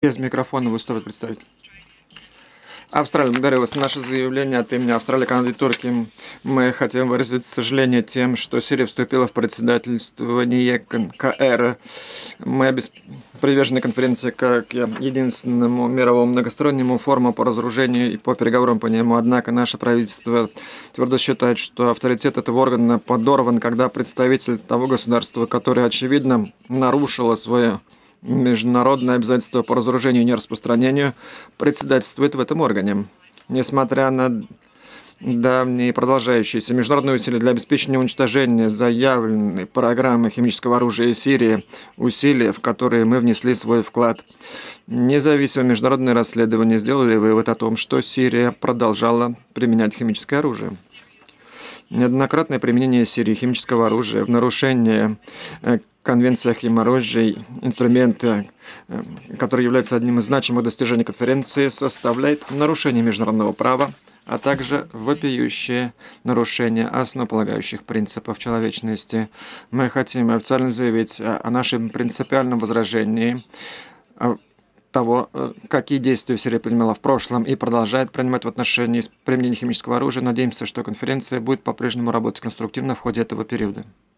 Без микрофона выступает представитель. Австралия, благодарю вас. Наше заявление от имени Австралии, Канады и Турции. Мы хотим выразить сожаление тем, что Сирия вступила в председательствование КР. Мы привержены конференции как единственному мировому многостороннему форуму по разоружению и по переговорам по нему. Однако наше правительство твердо считает, что авторитет этого органа подорван, когда представитель того государства, которое, очевидно, нарушило свое международное обязательство по разоружению и нераспространению, председательствует в этом органе. Несмотря на давние продолжающиеся международные усилия для обеспечения уничтожения заявленной программы химического оружия Сирии, усилия, в которые мы внесли свой вклад, независимые международные расследования сделали вывод о том, что Сирия продолжала применять химическое оружие. Неоднократное применение Сирии химического оружия в нарушение Конвенции о химоружии, инструмент, который является одним из значимых достижений конференции, составляет нарушение международного права, а также вопиющее нарушение основополагающих принципов человечности. Мы хотим официально заявить о нашем принципиальном возражении того, какие действия Сирия принимала в прошлом и продолжает принимать в отношении применения химического оружия. Надеемся, что конференция будет по-прежнему работать конструктивно в ходе этого периода.